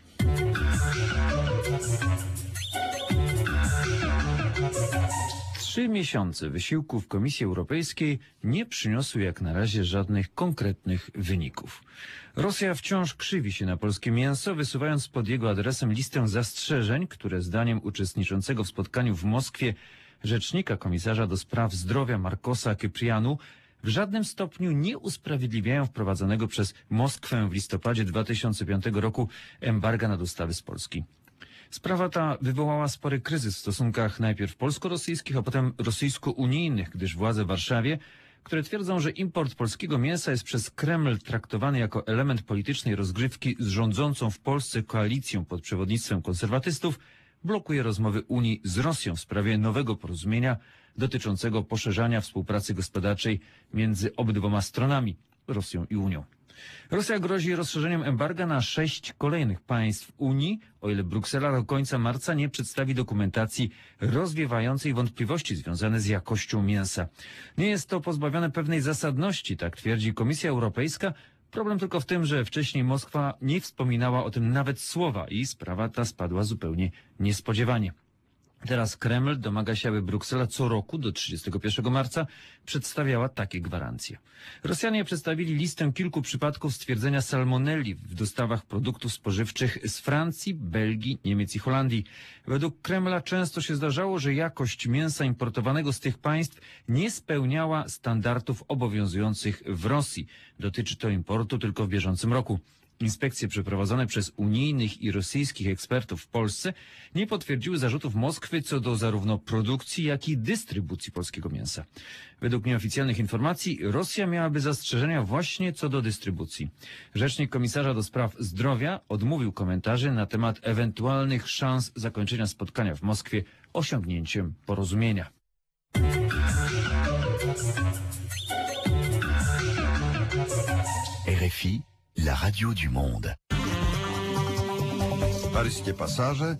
[SPEAKER 3] Trzy miesiące wysiłków Komisji Europejskiej nie przyniosły jak na razie żadnych konkretnych wyników. Rosja wciąż krzywi się na polskie mięso, wysuwając pod jego adresem listę zastrzeżeń, które zdaniem uczestniczącego w spotkaniu w Moskwie rzecznika komisarza do spraw zdrowia Marcosa Kyprianu w żadnym stopniu nie usprawiedliwiają wprowadzonego przez Moskwę w listopadzie 2005 roku embarga na dostawy z Polski. Sprawa ta wywołała spory kryzys w stosunkach najpierw polsko-rosyjskich, a potem rosyjsko-unijnych, gdyż władze w Warszawie które twierdzą, że import polskiego mięsa jest przez Kreml traktowany jako element politycznej rozgrywki z rządzącą w Polsce koalicją pod przewodnictwem konserwatystów, blokuje rozmowy Unii z Rosją w sprawie nowego porozumienia dotyczącego poszerzania współpracy gospodarczej między obydwoma stronami, Rosją i Unią. Rosja grozi rozszerzeniem embarga na 6 kolejnych państw Unii, o ile Bruksela do końca marca nie przedstawi dokumentacji rozwiewającej wątpliwości związane z jakością mięsa. Nie jest to pozbawione pewnej zasadności, tak twierdzi Komisja Europejska. Problem tylko w tym, że wcześniej Moskwa nie wspominała o tym nawet słowa i sprawa ta spadła zupełnie niespodziewanie. Teraz Kreml domaga się, aby Bruksela co roku do 31 marca przedstawiała takie gwarancje. Rosjanie przedstawili listę kilku przypadków stwierdzenia salmonelli w dostawach produktów spożywczych z Francji, Belgii, Niemiec i Holandii. Według Kremla często się zdarzało, że jakość mięsa importowanego z tych państw nie spełniała standardów obowiązujących w Rosji. Dotyczy to importu tylko w bieżącym roku. Inspekcje przeprowadzone przez unijnych i rosyjskich ekspertów w Polsce nie potwierdziły zarzutów Moskwy co do zarówno produkcji, jak i dystrybucji polskiego mięsa. Według nieoficjalnych informacji Rosja miałaby zastrzeżenia właśnie co do dystrybucji. Rzecznik komisarza do spraw zdrowia odmówił komentarzy na temat ewentualnych szans zakończenia spotkania w Moskwie osiągnięciem porozumienia.
[SPEAKER 9] RFI, la radio du monde.
[SPEAKER 10] Paryskie pasaże.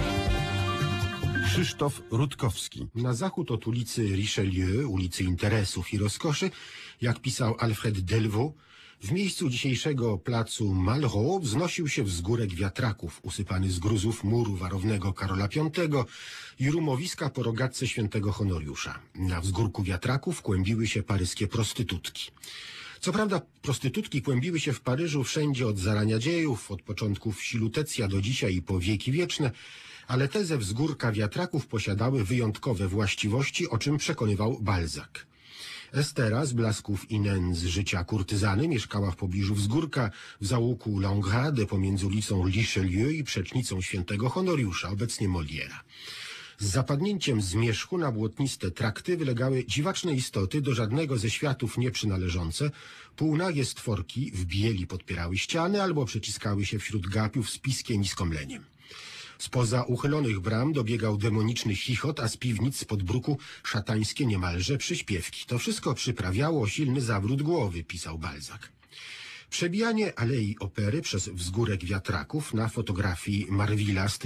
[SPEAKER 10] Krzysztof Rutkowski.
[SPEAKER 11] Na zachód od ulicy Richelieu, ulicy Interesów i Rozkoszy, jak pisał Alfred Delvaux, w miejscu dzisiejszego placu Malraux wznosił się wzgórek wiatraków, usypany z gruzów muru warownego Karola V i rumowiska po rogatce świętego Honoriusza. Na wzgórku wiatraków kłębiły się paryskie prostytutki. Co prawda prostytutki kłębiły się w Paryżu wszędzie od zarania dziejów, od początków wsi Lutecja do dzisiaj i po wieki wieczne, ale te ze wzgórka wiatraków posiadały wyjątkowe właściwości, o czym przekonywał Balzac. Estera z blasków i nędz życia kurtyzany mieszkała w pobliżu wzgórka w zaułku Langrade pomiędzy ulicą Richelieu i przecznicą świętego Honoriusza, obecnie Moliera. Z zapadnięciem zmierzchu na błotniste trakty wylegały dziwaczne istoty, do żadnego ze światów nieprzynależące. Półnagie stworki w bieli podpierały ściany albo przeciskały się wśród gapiów z piskiem i skomleniem. Spoza uchylonych bram dobiegał demoniczny chichot, a z piwnic spod bruku szatańskie niemalże przyśpiewki. To wszystko przyprawiało silny zawrót głowy, pisał Balzac. Przebijanie Alei Opery przez wzgórek wiatraków na fotografii Marvilla z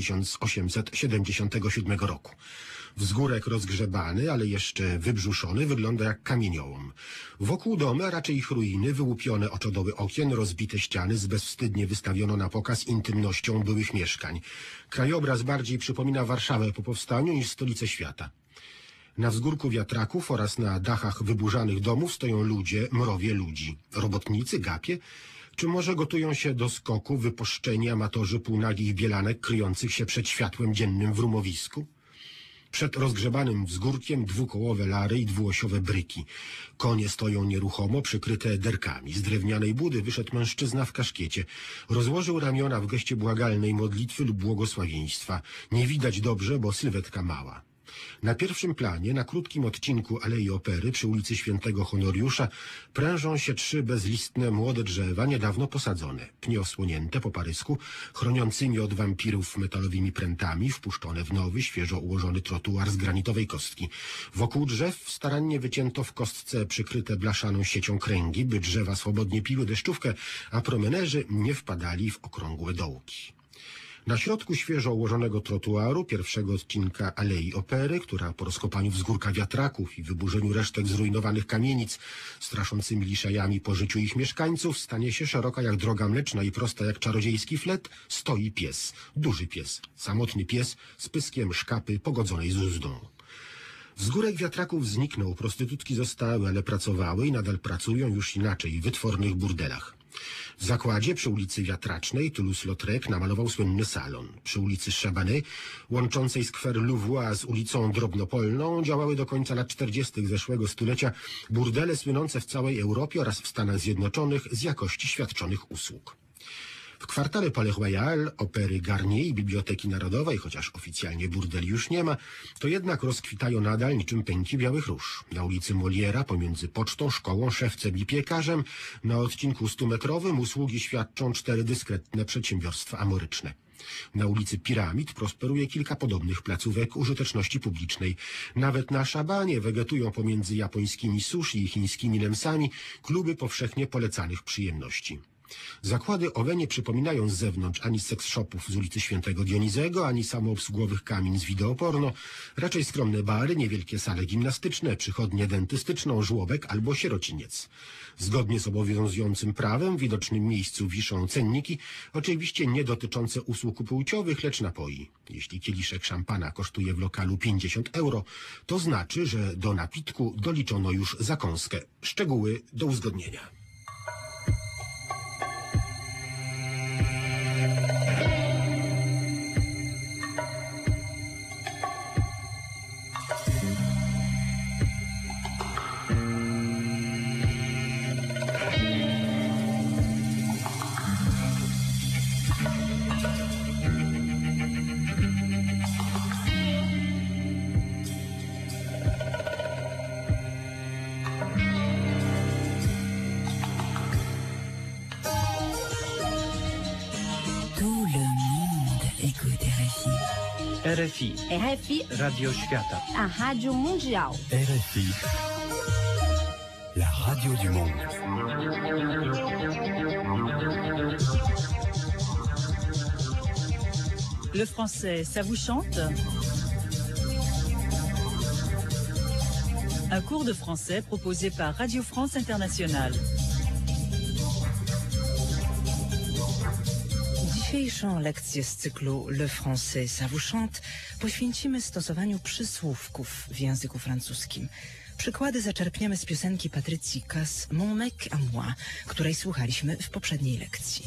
[SPEAKER 11] 1877 roku. Wzgórek rozgrzebany, ale jeszcze wybrzuszony, wygląda jak kamieniołom. Wokół domu, a raczej ich ruiny, wyłupione oczodoły okien, rozbite ściany z bezwstydnie wystawiono na pokaz intymnością byłych mieszkań. Krajobraz bardziej przypomina Warszawę po powstaniu niż stolicę świata. Na wzgórku wiatraków oraz na dachach wyburzanych domów stoją ludzie, mrowie ludzi. Robotnicy, gapie, czy może gotują się do skoku wypuszczeni amatorzy półnagich bielanek kryjących się przed światłem dziennym w rumowisku? Przed rozgrzebanym wzgórkiem dwukołowe lary i dwuosiowe bryki. Konie stoją nieruchomo, przykryte derkami. Z drewnianej budy wyszedł mężczyzna w kaszkiecie. Rozłożył ramiona w geście błagalnej modlitwy lub błogosławieństwa. Nie widać dobrze, bo sylwetka mała. Na pierwszym planie, na krótkim odcinku Alei Opery przy ulicy Świętego Honoriusza prężą się 3 bezlistne młode drzewa, niedawno posadzone. Pnie osłonięte po parysku, chroniącymi od wampirów metalowymi prętami, wpuszczone w nowy, świeżo ułożony trotuar z granitowej kostki. Wokół drzew starannie wycięto w kostce przykryte blaszaną siecią kręgi, by drzewa swobodnie piły deszczówkę, a promenerzy nie wpadali w okrągłe dołki. Na środku świeżo ułożonego trotuaru pierwszego odcinka Alei Opery, która po rozkopaniu wzgórka wiatraków i wyburzeniu resztek zrujnowanych kamienic straszącymi liszajami po życiu ich mieszkańców stanie się szeroka jak droga mleczna i prosta jak czarodziejski flet, stoi pies, duży pies, samotny pies z pyskiem szkapy pogodzonej z uzdą. Wzgórek wiatraków zniknął, prostytutki zostały, ale pracowały i nadal pracują już inaczej w wytwornych burdelach. W zakładzie przy ulicy Wiatracznej Toulouse-Lautrec namalował słynny salon. Przy ulicy Chabanais, łączącej skwer Louvois z ulicą Drobnopolną, działały do końca lat 40. zeszłego stulecia burdele słynące w całej Europie oraz w Stanach Zjednoczonych z jakości świadczonych usług. W kwartale Palais Royal, Opery Garnier i Biblioteki Narodowej, chociaż oficjalnie burdeli już nie ma, to jednak rozkwitają nadal niczym pęki białych róż. Na ulicy Moliera, pomiędzy pocztą, szkołą, szewcem i piekarzem, na odcinku 100-metrowym usługi świadczą 4 dyskretne przedsiębiorstwa amoryczne. Na ulicy Piramid prosperuje kilka podobnych placówek użyteczności publicznej. Nawet na Szabanie wegetują pomiędzy japońskimi sushi i chińskimi nemsami kluby powszechnie polecanych przyjemności. Zakłady owe nie przypominają z zewnątrz ani seks shopów z ulicy Świętego Dionizego, ani samoobsługowych kamin z wideoporno, raczej skromne bary, niewielkie sale gimnastyczne, przychodnie dentystyczną, żłobek albo sierociniec. Zgodnie z obowiązującym prawem w widocznym miejscu wiszą cenniki, oczywiście nie dotyczące usług płciowych, lecz napoi. Jeśli kieliszek szampana kosztuje w lokalu 50 euro, to znaczy, że do napitku doliczono już zakąskę. Szczegóły do uzgodnienia.
[SPEAKER 3] RFI.
[SPEAKER 12] RFI.
[SPEAKER 3] Radio Świata.
[SPEAKER 12] A Rádio Mundial.
[SPEAKER 9] RFI. La radio du monde.
[SPEAKER 13] Le français, ça vous chante? Un cours de français proposé par Radio France Internationale.
[SPEAKER 14] Dzisiejszą lekcję z cyklu Le Français, ça vous chante poświęcimy stosowaniu przysłówków w języku francuskim. Przykłady zaczerpniemy z piosenki Patrycji Cass Mon mec à moi, której słuchaliśmy w poprzedniej lekcji.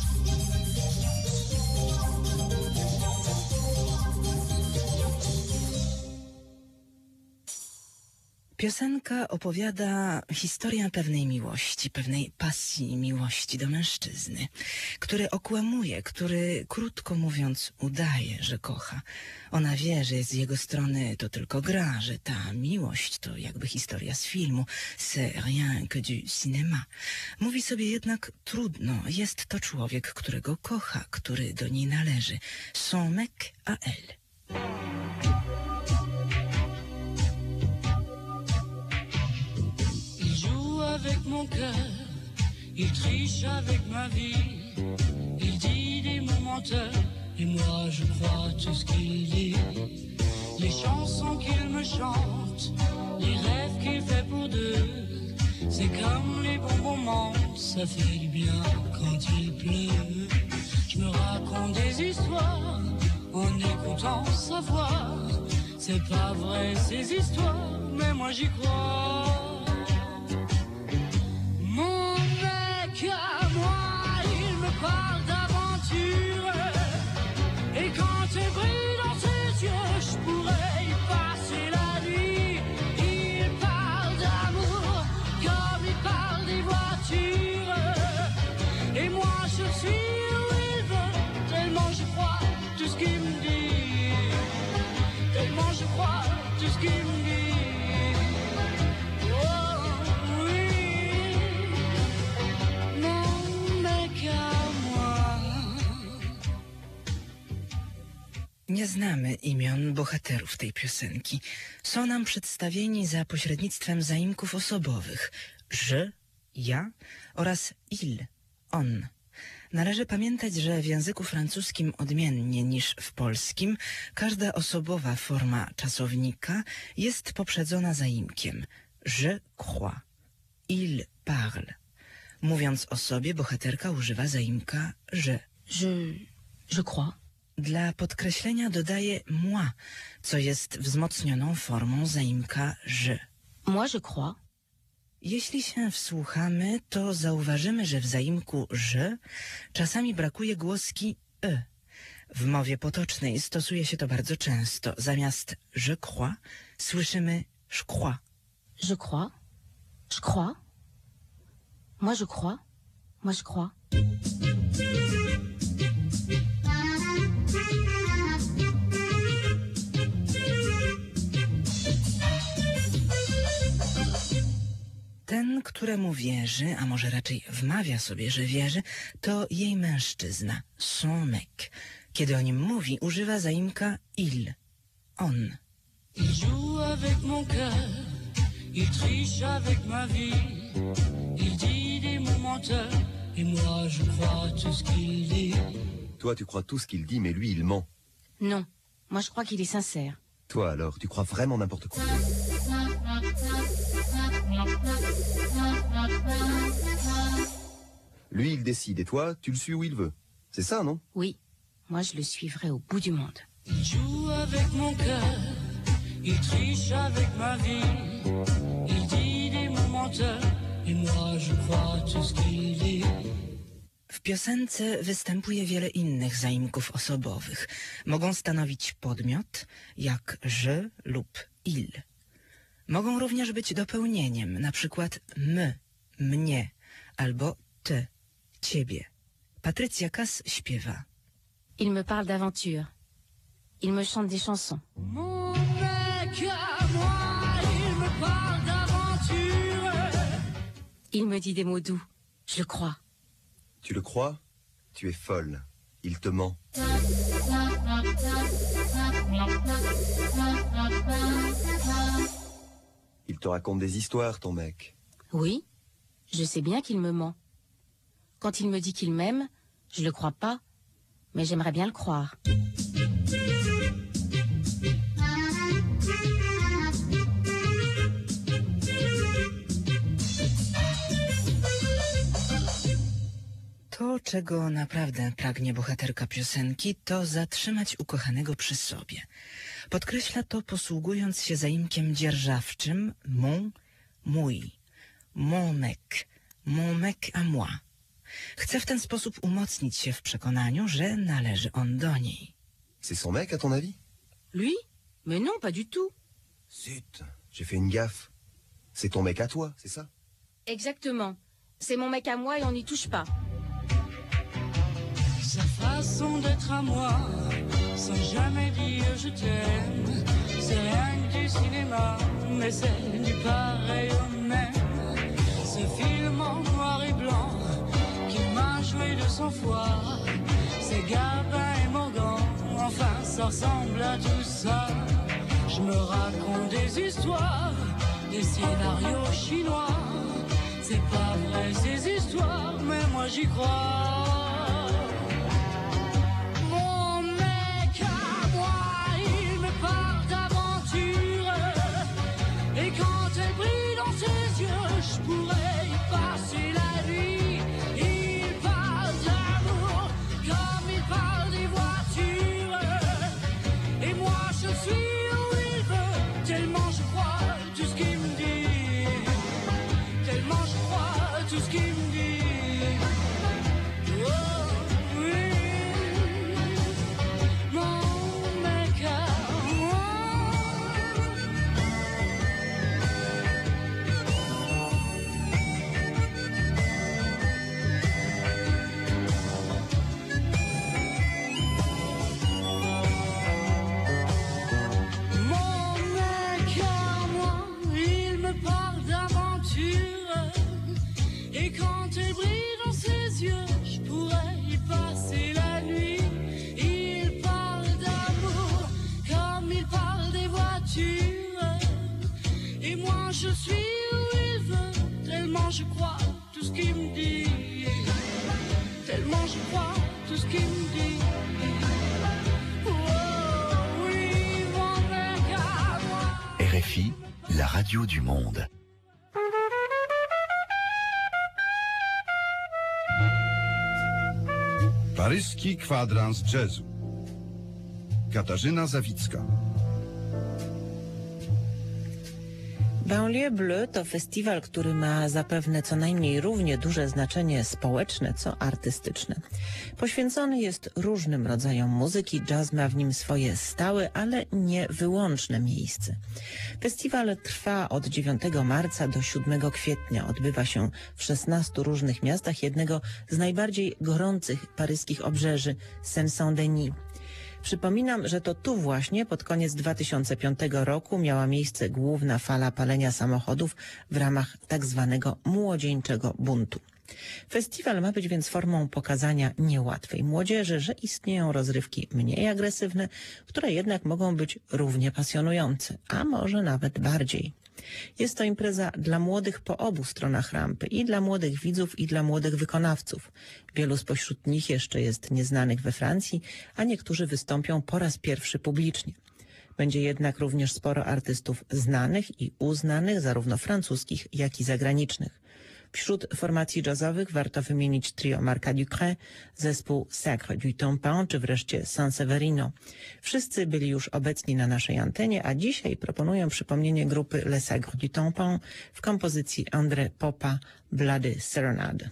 [SPEAKER 14] Piosenka opowiada historię pewnej miłości, pewnej pasji miłości do mężczyzny, który okłamuje, który, krótko mówiąc, udaje, że kocha. Ona wie, że z jego strony to tylko gra, że ta miłość to jakby historia z filmu, c'est rien que du cinéma. Mówi sobie jednak trudno, jest to człowiek, którego kocha, który do niej należy. Son mec à elle.
[SPEAKER 15] Avec mon cœur, il triche avec ma vie, il dit des mots menteurs, et moi je crois tout ce qu'il dit. Les chansons qu'il me chante, les rêves qu'il fait pour deux, c'est comme les bons moments, ça fait du bien quand il pleut. Je me raconte des histoires en écoutant sa voix, c'est pas vrai ces histoires, mais moi j'y crois. Mon mec à moi, il me parle d'aventure, et quand tu brilles dans ses yeux, je pourrais y passer la nuit. Il parle d'amour comme il parle des voitures, et moi je suis où il veut, tellement je crois tout ce qu'il me dit, tellement je crois tout ce qu'il me dit.
[SPEAKER 14] Nie znamy imion bohaterów tej piosenki. Są nam przedstawieni za pośrednictwem zaimków osobowych je, ja oraz il, on. Należy pamiętać, że w języku francuskim odmiennie niż w polskim każda osobowa forma czasownika jest poprzedzona zaimkiem. Je crois, il parle. Mówiąc o sobie, bohaterka używa zaimka je.
[SPEAKER 12] Je crois.
[SPEAKER 14] Dla podkreślenia dodaje moi, co jest wzmocnioną formą zaimka je.
[SPEAKER 12] Moi je crois.
[SPEAKER 14] Jeśli się wsłuchamy, to zauważymy, że w zaimku je czasami brakuje głoski e. W mowie potocznej stosuje się to bardzo często. Zamiast je crois słyszymy je crois.
[SPEAKER 12] Je crois. Je crois. Moi je crois. Moi je crois.
[SPEAKER 14] Ten, któremu wierzy, a może raczej wmawia sobie, że wierzy, to jej mężczyzna, son mec. Kiedy o nim mówi, używa zaimka il, on.
[SPEAKER 15] Il joue avec mon cœur, il triche avec ma vie, il dit des mots menteurs, et moi je crois tout ce qu'il dit.
[SPEAKER 16] Toi, tu crois tout ce qu'il dit, mais lui, il ment.
[SPEAKER 12] Non, moi je crois qu'il est sincère.
[SPEAKER 16] Toi, alors, tu crois vraiment n'importe quoi. Lui, il décide, et toi, tu le suis où il veut. C'est ça, non?
[SPEAKER 12] Oui, moi je le suivrai au bout du monde.
[SPEAKER 15] Il joue avec mon cœur, il triche avec ma vie, il dit des mots menteurs, et moi je crois tout ce qu'il dit.
[SPEAKER 14] W piosence występuje wiele innych zaimków osobowych. Mogą stanowić podmiot, jak je lub il. Mogą również być dopełnieniem, na przykład my, mnie, albo ty, ciebie. Patrycja Kass śpiewa.
[SPEAKER 12] Il me parle d'aventure. Il me chante des chansons.
[SPEAKER 15] Mon mec à moi, il me parle d'aventure.
[SPEAKER 12] Il me dit des mots doux. Je le crois.
[SPEAKER 16] Tu le crois? Tu es folle. Il te ment. Il te raconte des histoires, ton mec.
[SPEAKER 12] Oui, je sais bien qu'il me ment. Quand il me dit qu'il m'aime, je le crois pas, mais j'aimerais bien le croire.
[SPEAKER 14] To, czego naprawdę pragnie bohaterka piosenki, to zatrzymać ukochanego przy sobie. Podkreśla to, posługując się zaimkiem dzierżawczym mon, mój, mon mec à moi. Chce w ten sposób umocnić się w przekonaniu, że należy on do niej.
[SPEAKER 16] C'est son mec, à ton avis?
[SPEAKER 12] Lui? Mais non, pas du tout.
[SPEAKER 16] Zut, j'ai fait une gaffe. C'est ton mec à toi, c'est ça?
[SPEAKER 12] Exactement. C'est mon mec à moi et on n'y touche pas.
[SPEAKER 15] Sa façon d'être à moi, sans jamais dire je t'aime, c'est rien que du cinéma, mais c'est du pareil au même. Ce film en noir et blanc, qui m'a joué de son foie, c'est Gabin et Morgan, enfin ça ressemble à tout ça. Je me raconte des histoires, des scénarios chinois, c'est pas vrai ces histoires, mais moi j'y crois. Je pourrais y passer la nuit. Il parle d'amour comme il parle des voitures. Et moi je suis où il veut, tellement je crois tout ce qu'il me dit. Tellement je crois tout ce qu'il me dit. Oh oui, mon mec à moi. Et quand elle brille dans ses yeux, je pourrais y passer la nuit. Il parle d'amour comme il parle des voitures. Et moi je suis où il veut, tellement je crois tout ce qu'il me dit. Tellement je crois tout ce qu'il me dit. Oh oui, mon mec à moi.
[SPEAKER 9] RFI, la radio du monde.
[SPEAKER 10] Paryski kwadrans jazzu. Katarzyna Zawicka.
[SPEAKER 17] Banlieue Bleue to festiwal, który ma zapewne co najmniej równie duże znaczenie społeczne, co artystyczne. Poświęcony jest różnym rodzajom muzyki, jazz ma w nim swoje stałe, ale nie wyłączne miejsce. Festiwal trwa od 9 marca do 7 kwietnia. Odbywa się w 16 różnych miastach jednego z najbardziej gorących paryskich obrzeży, Seine-Saint-Denis. Przypominam, że to tu właśnie pod koniec 2005 roku miała miejsce główna fala palenia samochodów w ramach tak zwanego młodzieńczego buntu. Festiwal ma być więc formą pokazania niełatwej młodzieży, że istnieją rozrywki mniej agresywne, które jednak mogą być równie pasjonujące, a może nawet bardziej. Jest to impreza dla młodych po obu stronach rampy, i dla młodych widzów, i dla młodych wykonawców. Wielu spośród nich jeszcze jest nieznanych we Francji, a niektórzy wystąpią po raz pierwszy publicznie. Będzie jednak również sporo artystów znanych i uznanych, zarówno francuskich, jak i zagranicznych. Wśród formacji jazzowych warto wymienić trio Marca Ducret, zespół Sacre du Tampin czy wreszcie San-Severino. Wszyscy byli już obecni na naszej antenie, a dzisiaj proponuję przypomnienie grupy Le Sacre du Tampin w kompozycji André Popa Bloody Serenade.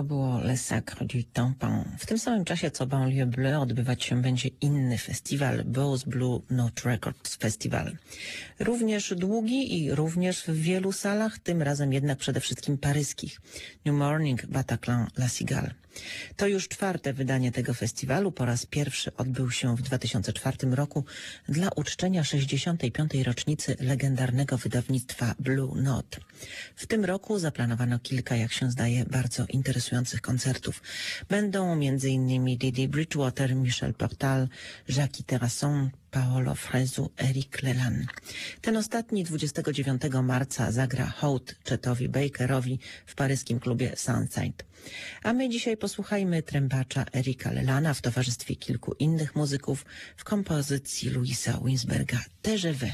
[SPEAKER 17] to było Le Sacre du Tympan. W tym samym czasie co Banlieue Bleu odbywać się będzie inny festiwal, Bose Blue Note Records Festival. Również długi i również w wielu salach, tym razem jednak przede wszystkim paryskich. New Morning, Bataclan, La Cigale. To już 4. wydanie tego festiwalu. Po raz pierwszy odbył się w 2004 roku dla uczczenia 65. rocznicy legendarnego wydawnictwa Blue Note. W tym roku zaplanowano kilka, jak się zdaje, bardzo interesujących koncertów. Będą m.in. Didi Bridgewater, Michel Portal, Jackie Terrasson, Paolo Fresu, Eric Leland. Ten ostatni 29 marca zagra hołd Chetowi Bakerowi w paryskim klubie Sunside. A my dzisiaj posłuchajmy trębacza Erika Lelana w towarzystwie kilku innych muzyków w kompozycji Louisa Winsberga TGV.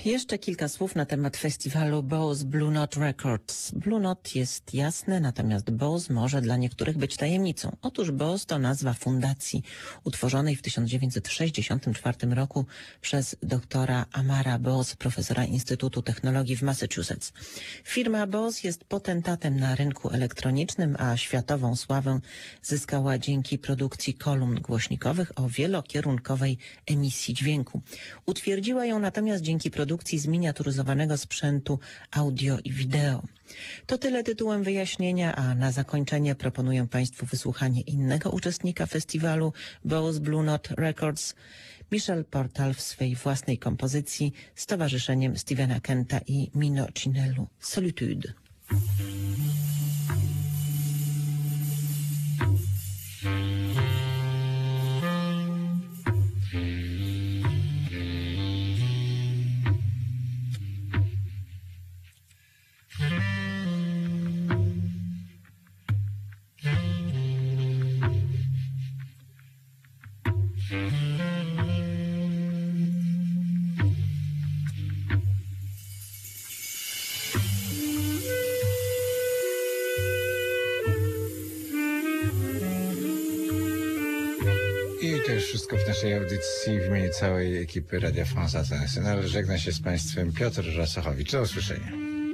[SPEAKER 17] Jeszcze kilka słów na temat festiwalu Bose Blue Note Records. Blue Note jest jasne, natomiast Bose może dla niektórych być tajemnicą. Otóż Bose to nazwa fundacji utworzonej w 1964 roku przez doktora Amara Bose, profesora Instytutu Technologii w Massachusetts. Firma Bose jest potentatem na rynku elektronicznym, a światową sławę zyskała dzięki produkcji kolumn głośnikowych o wielokierunkowej emisji dźwięku. Utwierdziła ją natomiast dzięki produkcji zminiaturyzowanego sprzętu audio i wideo. To tyle tytułem wyjaśnienia, a na zakończenie proponuję Państwu wysłuchanie innego uczestnika festiwalu Bose Blue Note Records, Michel Portal w swej własnej kompozycji z towarzyszeniem Stevena Kenta i Mino Cinellu. Solitude.
[SPEAKER 1] I to już wszystko w naszej audycji. W imieniu całej ekipy Radio France International żegna się z Państwem Piotr Rasochowicz. Do usłyszenia.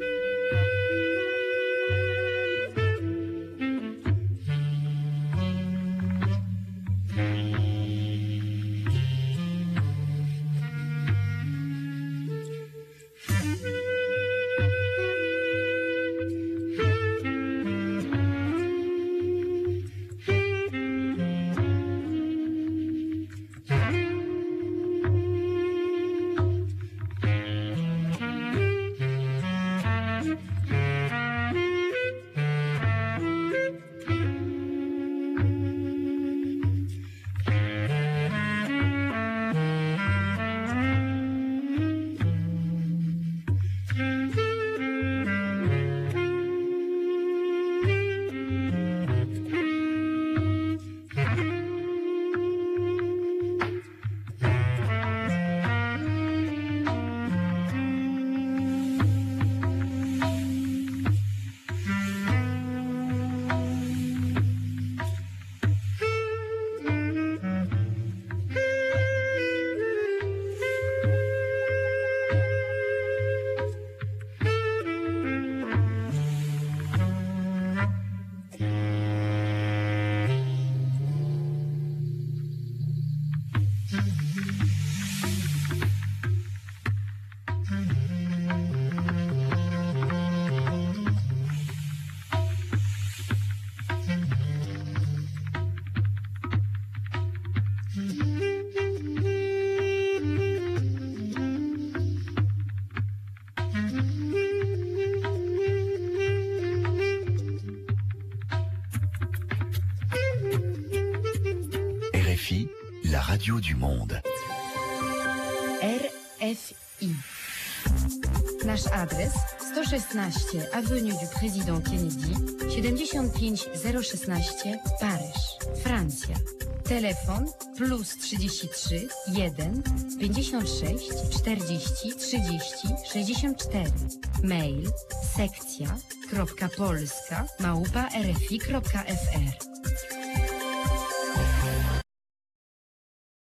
[SPEAKER 9] RFI, la radio du monde.
[SPEAKER 18] RFI. Nasz adres 116 Avenue du Président Kennedy, 75016 Paryż, Francja. Telefon +33 1 56 40 30 64. Mail sekcja.polska@rfi.fr.